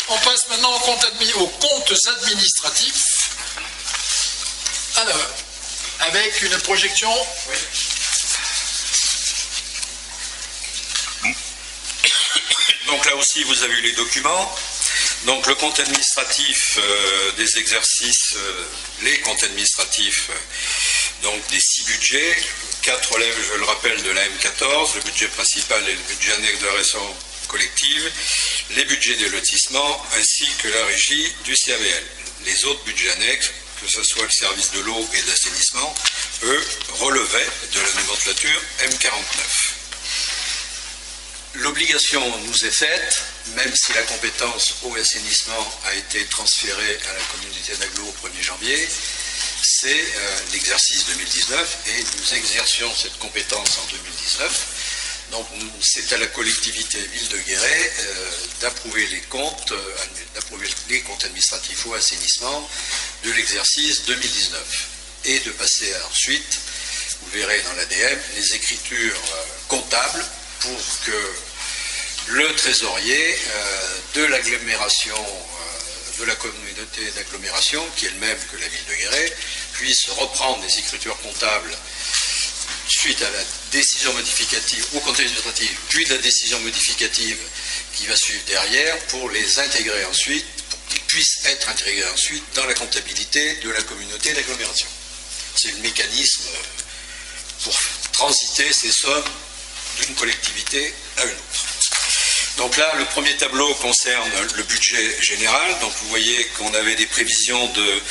On passe maintenant aux comptes administratifs. Alors, avec une projection. Oui. Donc là aussi, vous avez eu les documents. Donc le compte administratif des exercices, les comptes administratifs donc des 6 budgets, 4 relèvent, je le rappelle, de la M14, le budget principal et le budget annexe de la région collective, les budgets des lotissements ainsi que la régie du CAVL. Les autres budgets annexes, que ce soit le service de l'eau et de l'assainissement, eux relevaient de la nomenclature M49. L'obligation nous est faite, même si la compétence eau et assainissement a été transférée à la communauté d'agglo au 1er janvier, c'est l'exercice 2019 et nous exercions cette compétence en 2019. Donc c'est à la collectivité Ville de Guéret d'approuver les comptes administratifs eau et assainissement de l'exercice 2019 et de passer ensuite, vous verrez dans l'ADM, les écritures comptables pour que le trésorier de l'agglomération, de la communauté d'agglomération, qui est le même que la ville de Guéret, puisse reprendre les écritures comptables suite à la décision modificative au compte administratif, puis de la décision modificative qui va suivre derrière pour les intégrer ensuite, pour qu'ils puissent être intégrés ensuite dans la comptabilité de la communauté d'agglomération. C'est le mécanisme pour transiter ces sommes d'une collectivité à une autre. Donc là, le premier tableau concerne le budget général. Donc vous voyez qu'on avait des prévisions de...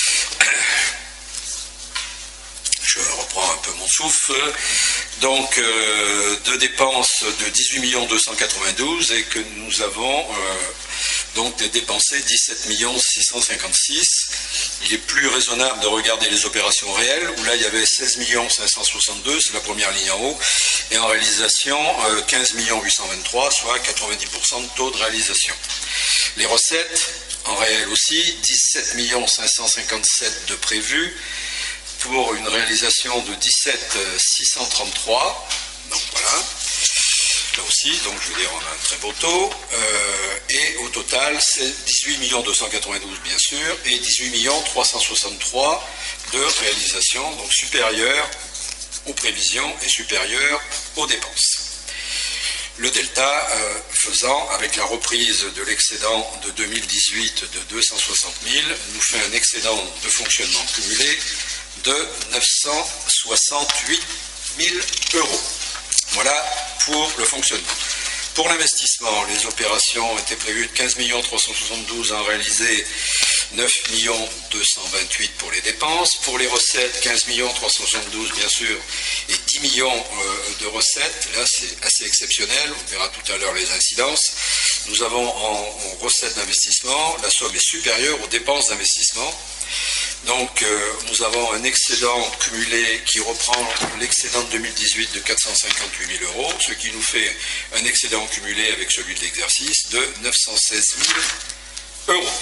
Je reprends un peu mon souffle. Donc de dépenses de 18 292 et que nous avons donc dépensé 17 656. Il est plus raisonnable de regarder les opérations réelles, où là il y avait 16 562, c'est la première ligne en haut, et en réalisation 15 823, soit 90% de taux de réalisation. Les recettes, en réel aussi, 17 557 de prévus, pour une réalisation de 17 633, donc voilà. Là aussi, donc je veux dire, on a un très beau taux, et au total, c'est 18 292 bien sûr, et 18 363 de réalisation, donc supérieur aux prévisions et supérieur aux dépenses. Le delta faisant, avec la reprise de l'excédent de 2018 de 260 000, nous fait un excédent de fonctionnement cumulé de 968 000 euros. Voilà pour le fonctionnement. Pour l'investissement, les opérations étaient prévues de 15 372 en réalisé, 9 228 pour les dépenses. Pour les recettes, 15 372 bien sûr, et 10 millions de recettes. Là, c'est assez exceptionnel. On verra tout à l'heure les incidences. Nous avons en recettes d'investissement, la somme est supérieure aux dépenses d'investissement. Donc nous avons un excédent cumulé qui reprend l'excédent de 2018 de 458 000 euros, ce qui nous fait un excédent cumulé avec celui de l'exercice de 916 000 euros.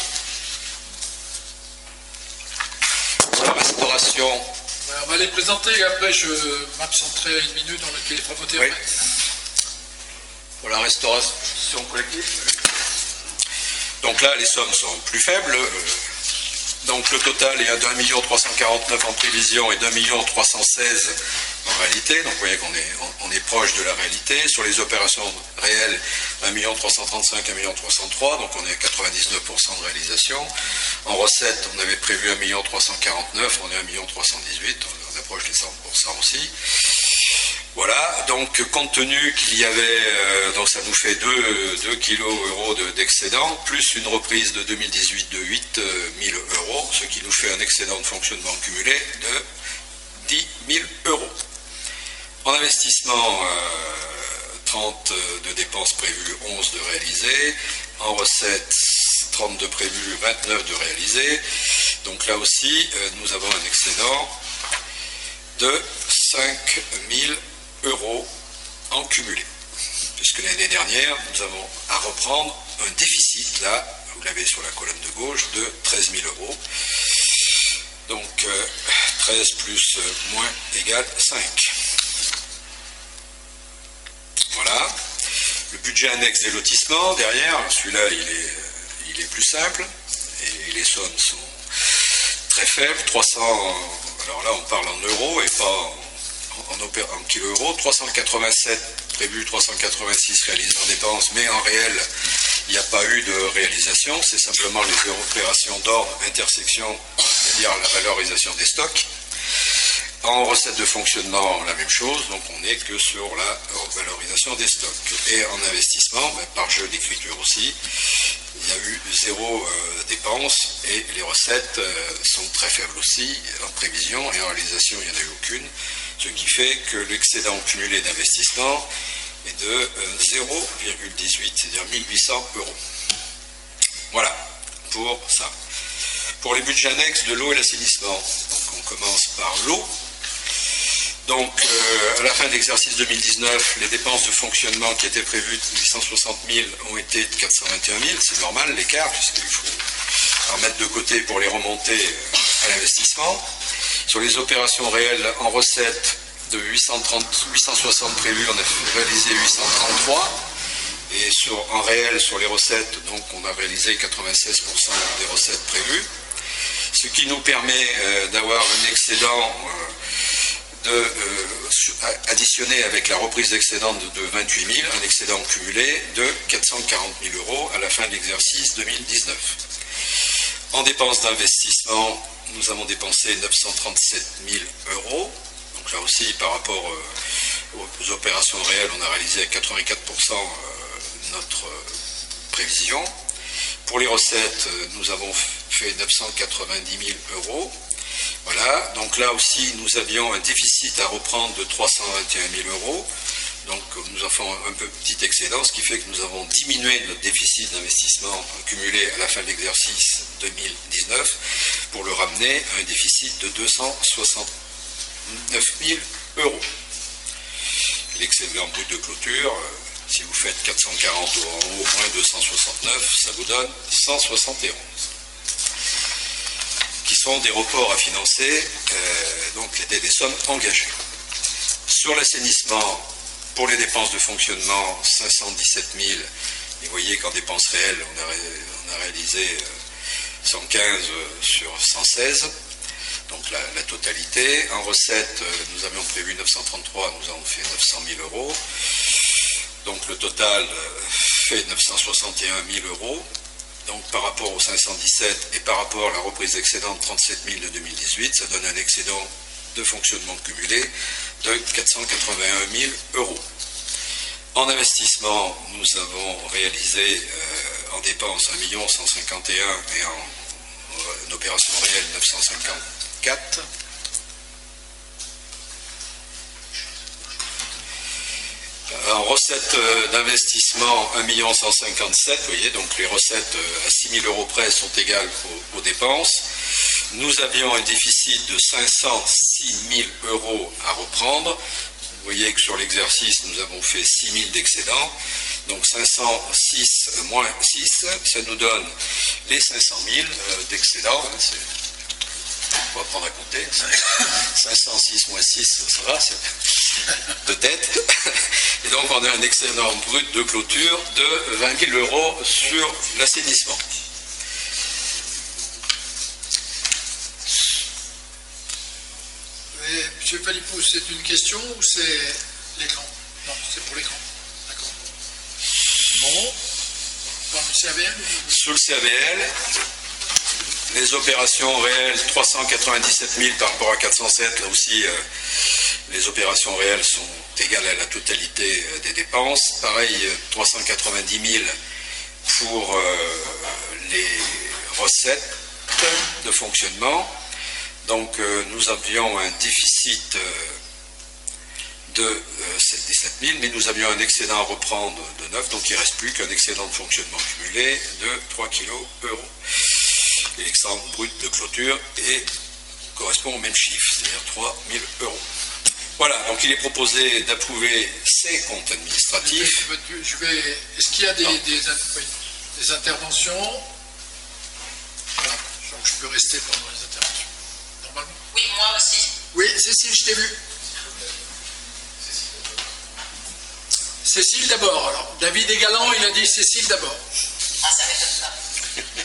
Pour la restauration... On va les présenter et après je m'absenterai une minute dans laquelle il fera voter. Oui. Pour la restauration collective. Donc là, les sommes sont plus faibles. Donc le total est à d'1 349 000 en prévision et d'1 316 000 en réalité. Donc vous voyez qu'on est proche de la réalité. Sur les opérations réelles, 1 335 000, 1 303 000, donc on est à 99% de réalisation. En recettes, on avait prévu 1 349 000, on est à 1 318 000, on approche les 100% aussi. Voilà, donc compte tenu qu'il y avait, donc ça nous fait 2 kg d'excédent, plus une reprise de 2018 de 8 000 euros, ce qui nous fait un excédent de fonctionnement cumulé de 10 000 euros. En investissement, 30 de dépenses prévues, 11 de réalisées. En recettes, 30 de prévues, 29 de réalisées. Donc là aussi, nous avons un excédent de 5 000 euros en cumulé. Puisque l'année dernière, nous avons à reprendre un déficit, là, vous l'avez sur la colonne de gauche, de 13 000 euros. Donc 13 plus moins égale 5. Voilà. Le budget annexe des lotissements, derrière, celui-là, il il est plus simple, et les sommes sont très faibles, 300, alors là on parle en euros et pas en kilo-euros, 387 prévus, 386 réalisés en dépenses, mais en réel, il n'y a pas eu de réalisation, c'est simplement les opérations d'ordre intersection, c'est-à-dire la valorisation des stocks. En recette de fonctionnement, la même chose, donc on n'est que sur la valorisation des stocks. Et en investissement, par jeu d'écriture aussi, il y a eu 0 dépenses et les recettes sont très faibles aussi en prévision et en réalisation, il n'y en a eu aucune, ce qui fait que l'excédent cumulé d'investissement est de 0,18, c'est-à-dire 1800 €. Voilà pour ça. Pour les budgets annexes de l'eau et l'assainissement, donc on commence par l'eau. Donc, à la fin de l'exercice 2019, les dépenses de fonctionnement qui étaient prévues de 860 000 ont été de 421 000. C'est normal, l'écart, puisqu'il faut en mettre de côté pour les remonter à l'investissement. Sur les opérations réelles en recettes de 860 prévues, on a réalisé 833. Et en réel, sur les recettes, donc on a réalisé 96% des recettes prévues. Ce qui nous permet d'avoir un excédent additionné avec la reprise d'excédent de 28 000, un excédent cumulé de 440 000 € à la fin de l'exercice 2019. En dépenses d'investissement, nous avons dépensé 937 000 €. Donc là aussi, par rapport aux opérations réelles, on a réalisé à 84% notre prévision. Pour les recettes, nous avons fait 990 000 €. Voilà, donc là aussi nous avions un déficit à reprendre de 321 000 €, donc nous avons un peu petit excédent, ce qui fait que nous avons diminué notre déficit d'investissement cumulé à la fin de l'exercice 2019 pour le ramener à un déficit de 269 000 €. L'excédent brut de clôture, si vous faites 440 € en haut, moins 269, ça vous donne 171. Qui sont des reports à financer, donc des sommes engagées. Sur l'assainissement, pour les dépenses de fonctionnement, 517 000, et vous voyez qu'en dépenses réelles, on a réalisé 115 sur 116, donc la totalité. En recettes, nous avions prévu 933, nous avons fait 900 000 €, donc le total fait 961 000 €. Donc par rapport aux 517 et par rapport à la reprise d'excédent de 37 000 de 2018, ça donne un excédent de fonctionnement cumulé de 481 000 €. En investissement, nous avons réalisé en dépenses 1 151 000 et en opération réelle 954. En recettes d'investissement, 1 157 000, vous voyez, donc les recettes à 6 000 € près sont égales aux dépenses. Nous avions un déficit de 506 000 € à reprendre. Vous voyez que sur l'exercice, nous avons fait 6 000 d'excédent. Donc 506 moins 6, ça nous donne les 500 000 d'excédent. On va prendre à compter. 506 moins 6, ça va, c'est de tête. Et donc on a un excédent brut de clôture de 20 000 € sur l'assainissement. Monsieur Philippot, c'est une question ou c'est l'écran? Non, c'est pour l'écran. D'accord. Bon. Dans le CAVL? Sous le CAVL, les opérations réelles, 397 000 par rapport à 407, là aussi, les opérations réelles sont égales à la totalité des dépenses. Pareil, 390 000 pour les recettes de fonctionnement. Donc nous avions un déficit de 77 000, mais nous avions un excédent à reprendre de 9, donc il ne reste plus qu'un excédent de fonctionnement cumulé de 3 kg €. Et l'excédent brut de clôture correspond au même chiffre, c'est-à-dire 3 000 €. Voilà, donc il est proposé d'approuver ces comptes administratifs. Est-ce qu'il y a des interventions? Voilà, donc je peux rester pendant les interventions. Normalement. Oui, moi aussi. Oui, Cécile, je t'ai vu. Cécile d'abord. Alors, David Egalan, il a dit Cécile d'abord. Ah, ça m'étonne pas.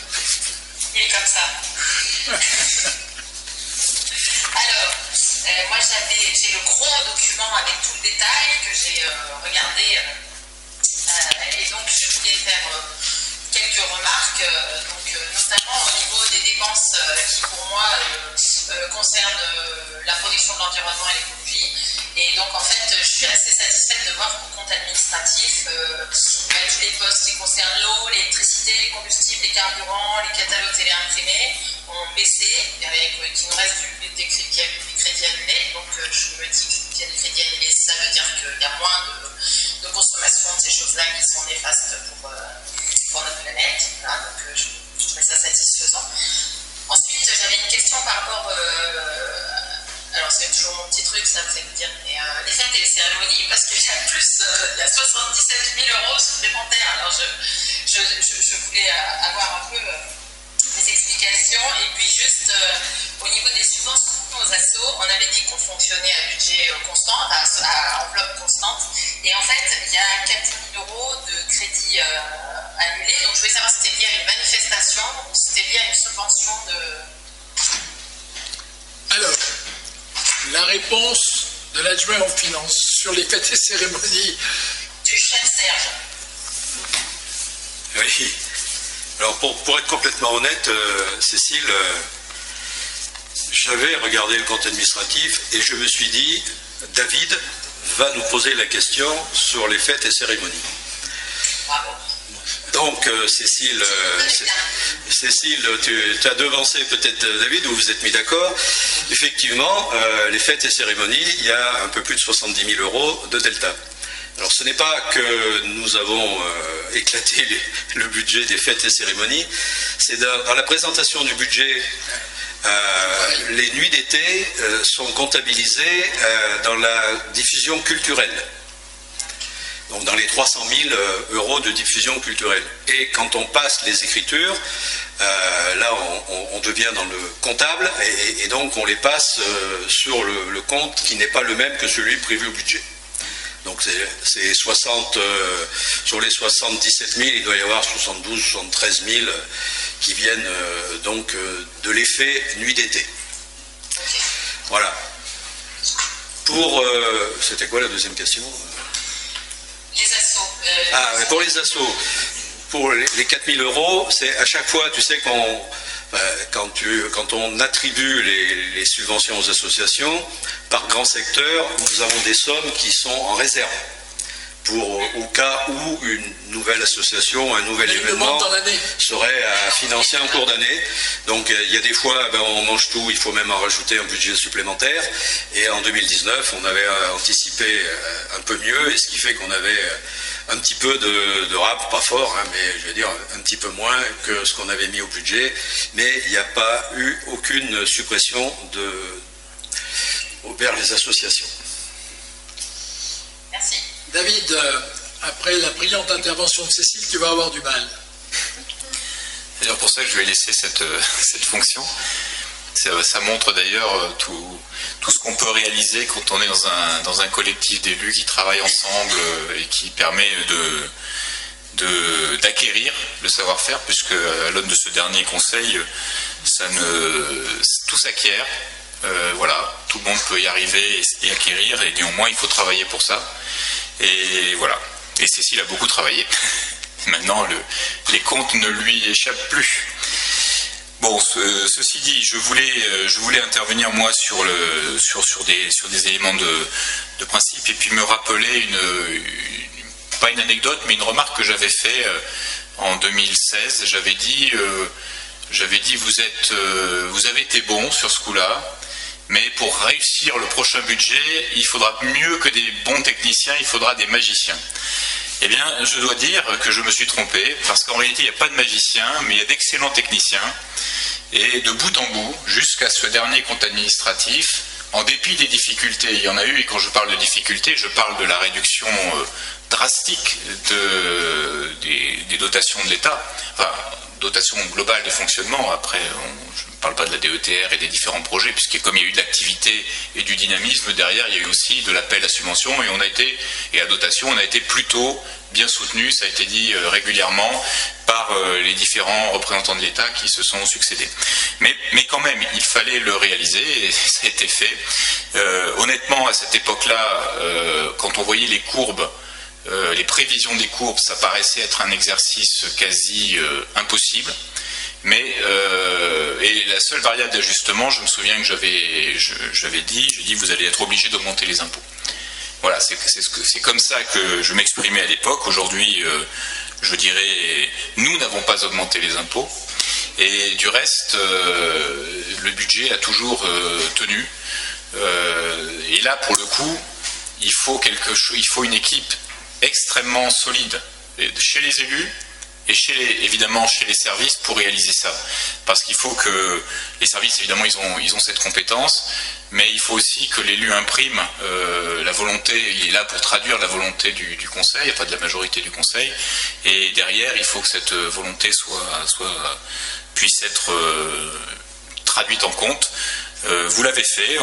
Moi, j'ai le gros document avec tout le détail que j'ai regardé. Et donc, je voulais faire quelques remarques, notamment au niveau des dépenses qui, pour moi, concernent la protection de l'environnement et l'écologie. Et donc, en fait, je suis assez satisfaite de voir qu'au compte administratif, tous les postes qui concernent l'eau, l'électricité, les combustibles, les carburants, les catalogues téléimprimés ont baissé, qu'il nous reste des crédits annulés. Donc, je me dis qu'il y a des crédits annulés, ça veut dire qu'il y a moins de consommation de ces choses-là qui sont néfastes pour notre planète. Voilà, donc, je trouvais ça satisfaisant. Ensuite, j'avais une question par rapport... alors c'est toujours mon petit truc, ça me fait me dire, mais les fêtes et les cérémonies, parce qu'il y a il y a 77 000 € supplémentaires. Alors je voulais avoir un peu des explications. Et puis juste au niveau des subventions aux assos, on avait dit qu'on fonctionnait à budget constant, à enveloppe constante. Et en fait, il y a 4 000 € de crédits annulés. Donc je voulais savoir si c'était lié à une manifestation ou si c'était lié à une subvention de... Alors, la réponse de l'adjoint aux finances sur les fêtes et cérémonies. Du chef Serge. Oui. Alors pour être complètement honnête, Cécile, j'avais regardé le compte administratif et je me suis dit, David va nous poser la question sur les fêtes et cérémonies. Bravo. Donc Cécile, tu as devancé peut-être David, ou vous êtes mis d'accord. Effectivement, les fêtes et cérémonies, il y a un peu plus de 70 000 € de delta. Alors ce n'est pas que nous avons éclaté le budget des fêtes et cérémonies, c'est dans la présentation du budget, les nuits d'été sont comptabilisées dans la diffusion culturelle. Donc dans les 300 000 € de diffusion culturelle. Et quand on passe les écritures, là on devient dans le comptable et donc on les passe sur le compte qui n'est pas le même que celui prévu au budget. Donc c'est 60, sur les 77 000, il doit y avoir 72, 73 000 qui viennent donc de l'effet nuit d'été. Voilà. C'était quoi la deuxième question ? Les assos. Pour les assos, pour les 4 000 €, c'est à chaque fois, tu sais, quand on attribue les subventions aux associations, par grand secteur, nous avons des sommes qui sont en réserve. Au cas où une nouvelle association, un nouvel événement serait à financer en cours d'année. Donc il y a des fois, on mange tout, il faut même en rajouter un budget supplémentaire. Et en 2019, on avait anticipé un peu mieux, et ce qui fait qu'on avait un petit peu de rap, pas fort, hein, mais je veux dire un petit peu moins que ce qu'on avait mis au budget. Mais il n'y a pas eu aucune suppression vers les associations. Merci. David, après la brillante intervention de Cécile, tu vas avoir du mal. C'est d'ailleurs pour ça que je vais laisser cette fonction. Ça montre d'ailleurs tout ce qu'on peut réaliser quand on est dans un collectif d'élus qui travaillent ensemble et qui permet d'acquérir le savoir-faire, puisque à l'aune de ce dernier conseil, tout s'acquiert. Voilà, tout le monde peut y arriver et acquérir, et néanmoins il faut travailler pour ça. Et voilà. Et Cécile a beaucoup travaillé. Maintenant, les comptes ne lui échappent plus. Bon, ceci dit, je voulais intervenir moi sur des éléments de principe, et puis me rappeler pas une anecdote, mais une remarque que j'avais fait en 2016. J'avais dit vous avez été bon sur ce coup-là, mais pour réussir le prochain budget, il faudra mieux que des bons techniciens, il faudra des magiciens. Eh bien, je dois dire que je me suis trompé, parce qu'en réalité, il n'y a pas de magiciens, mais il y a d'excellents techniciens. Et de bout en bout, jusqu'à ce dernier compte administratif, en dépit des difficultés, il y en a eu, et quand je parle de difficultés, je parle de la réduction drastique des dotations de l'État, enfin, dotation globale de fonctionnement. Après, je ne parle pas de la DETR et des différents projets, puisque comme il y a eu de l'activité et du dynamisme, derrière, il y a eu aussi de l'appel à subvention, et à dotation, on a été plutôt bien soutenu, ça a été dit régulièrement, par les différents représentants de l'État qui se sont succédés. Mais quand même, il fallait le réaliser, et ça a été fait. Honnêtement, à cette époque-là, quand on voyait les courbes, les prévisions des courbes, ça paraissait être un exercice quasi impossible. Mais et la seule variable d'ajustement, je me souviens que j'avais dit, vous allez être obligé d'augmenter les impôts. Voilà, c'est comme ça que je m'exprimais à l'époque. Aujourd'hui, je dirais, nous n'avons pas augmenté les impôts. Et du reste, le budget a toujours tenu. Et là, pour le coup, il faut une équipe extrêmement solide chez les élus et évidemment chez les services pour réaliser ça. Parce qu'il faut que les services, évidemment, ils ont cette compétence, mais il faut aussi que l'élu imprime la volonté, il est là pour traduire la volonté du Conseil, enfin de la majorité du Conseil, et derrière, il faut que cette volonté puisse être traduite en compte. Vous l'avez fait,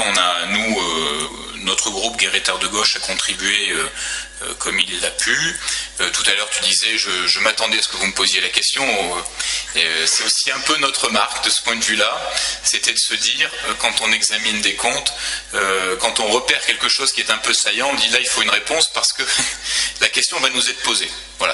notre groupe Guérétard de Gauche a contribué comme il l'a pu. Tout à l'heure tu disais, je m'attendais à ce que vous me posiez la question. C'est aussi un peu notre marque de ce point de vue-là, c'était de se dire, quand on examine des comptes, quand on repère quelque chose qui est un peu saillant, on dit là il faut une réponse parce que la question va nous être posée. Voilà,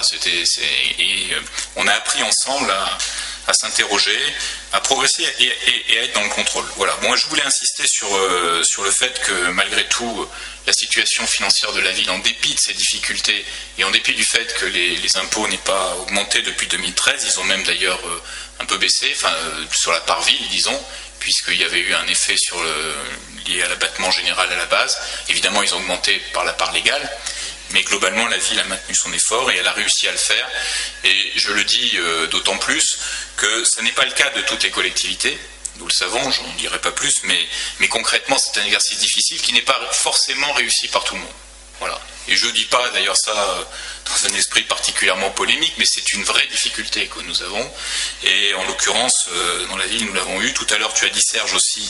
on a appris ensemble à s'interroger, à progresser et à être dans le contrôle. Voilà. Bon, je voulais insister sur le fait que malgré tout, la situation financière de la ville, en dépit de ses difficultés et en dépit du fait que les impôts n'aient pas augmenté depuis 2013, ils ont même d'ailleurs un peu baissé, sur la part ville, disons, puisqu'il y avait eu un effet lié à l'abattement général à la base. Évidemment, ils ont augmenté par la part légale. Mais globalement, la ville a maintenu son effort et elle a réussi à le faire. Et je le dis d'autant plus que ce n'est pas le cas de toutes les collectivités. Nous le savons, je n'en dirai pas plus, mais concrètement, c'est un exercice difficile qui n'est pas forcément réussi par tout le monde. Voilà. Et je ne dis pas d'ailleurs ça dans un esprit particulièrement polémique, mais c'est une vraie difficulté que nous avons. Et en l'occurrence, dans la ville, nous l'avons eu. Tout à l'heure, tu as dit, Serge, aussi,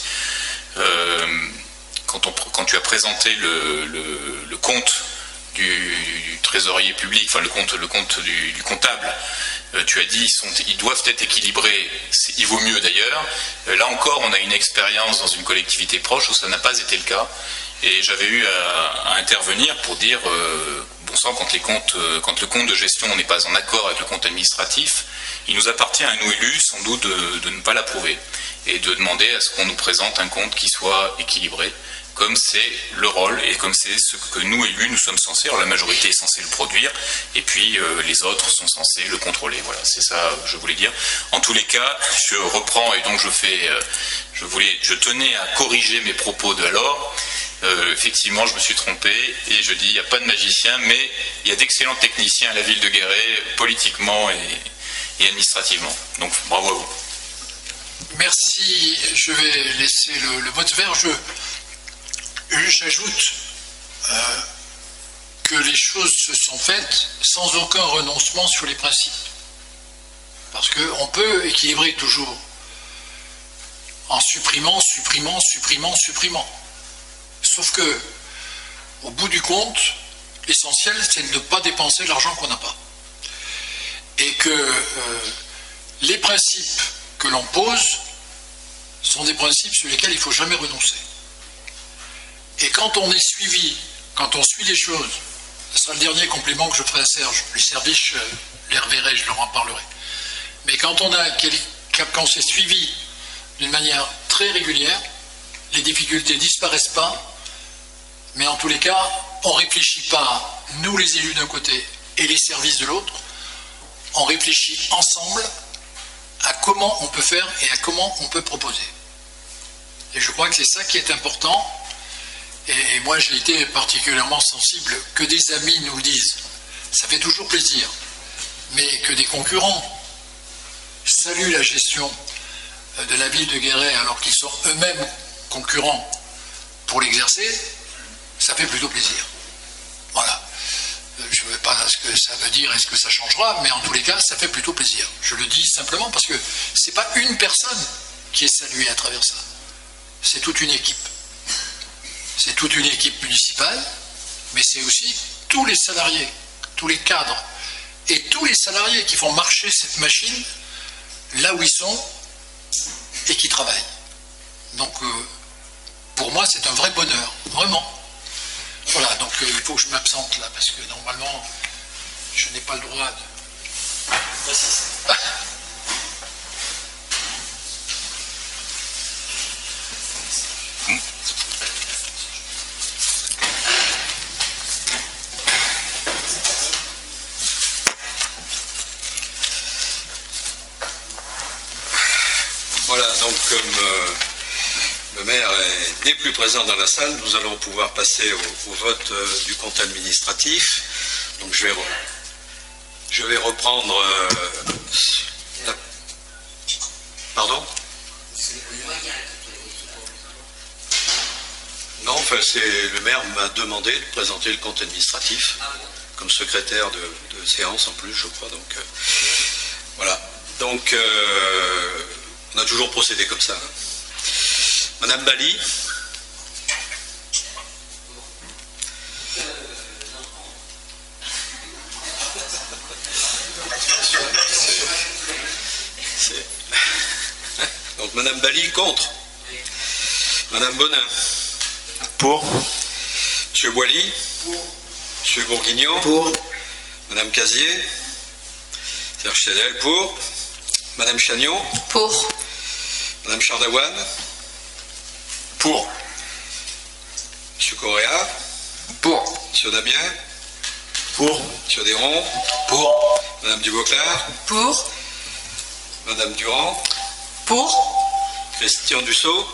quand tu as présenté le compte du trésorier public, enfin le compte du comptable, tu as dit ils doivent être équilibrés, il vaut mieux d'ailleurs. Là encore, on a une expérience dans une collectivité proche où ça n'a pas été le cas, et j'avais eu à intervenir pour dire bon sang, quand le compte de gestion n'est pas en accord avec le compte administratif, il nous appartient à nous élus sans doute de ne pas l'approuver et de demander à ce qu'on nous présente un compte qui soit équilibré, comme c'est le rôle et comme c'est ce que nous, élus, nous sommes censés. Alors la majorité est censée le produire, et puis les autres sont censés le contrôler. Voilà, c'est ça que je voulais dire. En tous les cas, je reprends, et donc je tenais à corriger mes propos de alors. Effectivement, je me suis trompé, et je dis, il n'y a pas de magicien, mais il y a d'excellents techniciens à la ville de Guéret, politiquement et administrativement. Donc, bravo à vous. Merci, je vais laisser le vote vert. J'ajoute que les choses se sont faites sans aucun renoncement sur les principes. Parce qu'on peut équilibrer toujours en supprimant. Sauf que, au bout du compte, l'essentiel, c'est de ne pas dépenser l'argent qu'on n'a pas. Et que les principes que l'on pose sont des principes sur lesquels il ne faut jamais renoncer. Et quand on suit les choses, ce sera le dernier complément que je ferai à Serge, les services, je les reverrai, je leur en parlerai. Mais quand on s'est suivi d'une manière très régulière, les difficultés ne disparaissent pas, mais en tous les cas, on ne réfléchit pas, nous les élus d'un côté et les services de l'autre, on réfléchit ensemble à comment on peut faire et à comment on peut proposer. Et je crois que c'est ça qui est important. Et moi, j'ai été particulièrement sensible que des amis nous le disent. Ça fait toujours plaisir. Mais que des concurrents saluent la gestion de la ville de Guéret alors qu'ils sont eux-mêmes concurrents pour l'exercer, ça fait plutôt plaisir. Voilà. Je ne veux pas que ça veut dire, est-ce que ça changera, mais en tous les cas, ça fait plutôt plaisir. Je le dis simplement parce que c'est pas une personne qui est saluée à travers ça. C'est toute une équipe. C'est toute une équipe municipale, mais c'est aussi tous les salariés, tous les cadres, et tous les salariés qui font marcher cette machine là où ils sont et qui travaillent. Donc, pour moi, c'est un vrai bonheur, vraiment. Voilà, donc il faut que je m'absente là, parce que normalement, je n'ai pas le droit de... Voilà, donc comme le maire n'est plus présent dans la salle, nous allons pouvoir passer au vote du compte administratif. Donc je vais reprendre... Pardon? Non, enfin, le maire m'a demandé de présenter le compte administratif comme secrétaire de séance en plus, je crois. Donc voilà. Donc on a toujours procédé comme ça. Madame Bali. Donc Madame Bali contre. Madame Bonin. Pour. Monsieur Boilly. Pour. Monsieur Bourguignon. Pour. Madame Casier. Serge Chédel pour. Madame Chagnon. Pour. Madame Chardaouane. Pour. Monsieur Correa. Pour. Monsieur Damien. Pour. Monsieur Desron. Pour. Madame Duboclar. Pour. Madame Durand. Pour. Christian Dussault.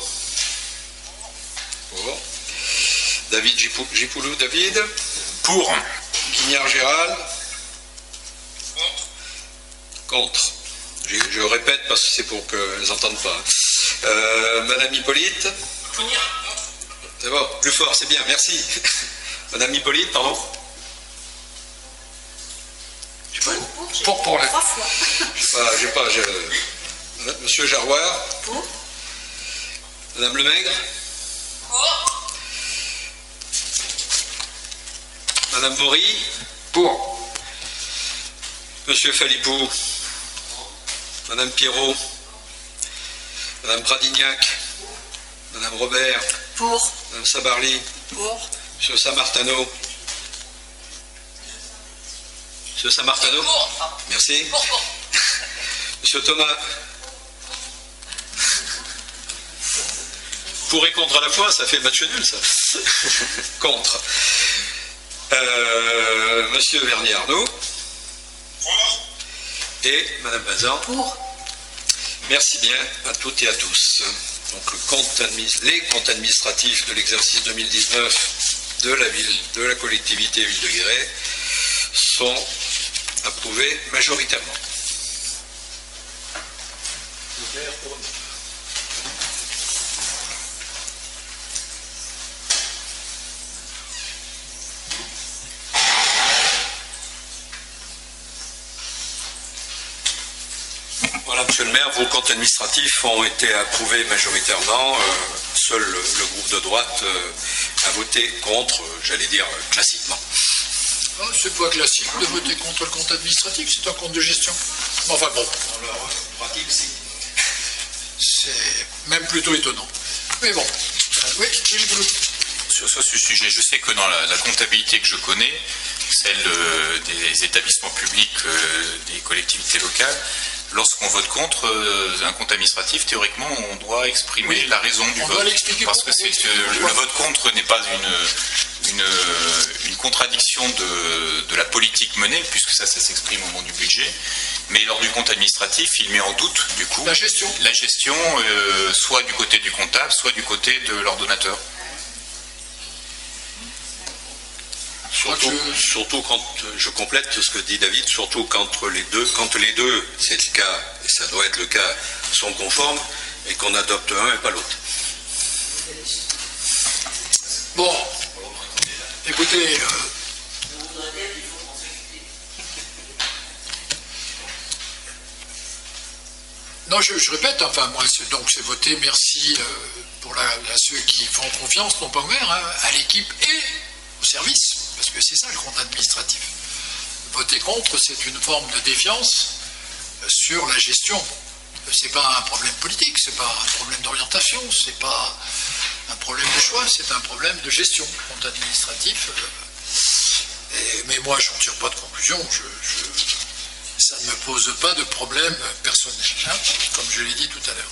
Pour. David Gipoulou, David. Pour. Guignard Gérald. Contre. Je répète parce que c'est pour qu'elles n'entendent pas. Madame Hippolyte. C'est bon, plus fort, c'est bien, merci. Madame Hippolyte, pardon. Pour les... 3 fois. Monsieur Jarroir. Pour. Madame Lemaigre. Pour. Madame Bory. Pour. Monsieur Falipou. Madame Pierrot. Madame Bradignac. Madame Robert. Pour. Madame Sabarly. Pour. Monsieur Samartano. Monsieur Samartano. Pour. Merci. Pour. Monsieur Thomas. Pour et contre à la fois, ça fait match nul, ça. Contre. Monsieur Vernier-Arnaud. Et Madame Bazin. Pour. Merci bien à toutes et à tous. Donc les comptes administratifs de l'exercice 2019 de la collectivité Ville de Guéret sont approuvés majoritairement. Voilà, monsieur le maire, vos comptes administratifs ont été approuvés majoritairement. Seul le groupe de droite a voté contre, j'allais dire classiquement. Oh, c'est pas classique de voter contre le compte administratif, c'est un compte de gestion. Enfin bon. Dans leur pratique, si. C'est même plutôt étonnant. Mais bon. Oui, Gilles Boulot. Sur ce sujet, je sais que dans la comptabilité que je connais, celle des établissements publics, des collectivités locales, lorsqu'on vote contre un compte administratif, théoriquement, on doit exprimer la raison du on vote. doit l'expliquer Parce que le vote contre n'est pas une contradiction de la politique menée, puisque ça s'exprime au moment du budget. Mais lors du compte administratif, il met en doute, du coup, La gestion. soit du côté du comptable, soit du côté de l'ordonnateur. Surtout quand je complète ce que dit David, surtout quand les deux, c'est le cas, et ça doit être le cas, sont conformes, et qu'on adopte un et pas l'autre. Bon. Écoutez, Non, je répète, enfin, moi, donc c'est voté merci à ceux qui font confiance, non pas au maire, hein, à l'équipe et au service, parce que c'est ça le compte administratif. Voter contre, c'est une forme de défiance sur la gestion. C'est pas un problème politique, c'est pas un problème d'orientation, c'est pas un problème de choix, c'est un problème de gestion, compte administratif. Mais moi, je n'en tire pas de conclusion. Ça ne me pose pas de problème personnel, hein, comme je l'ai dit tout à l'heure.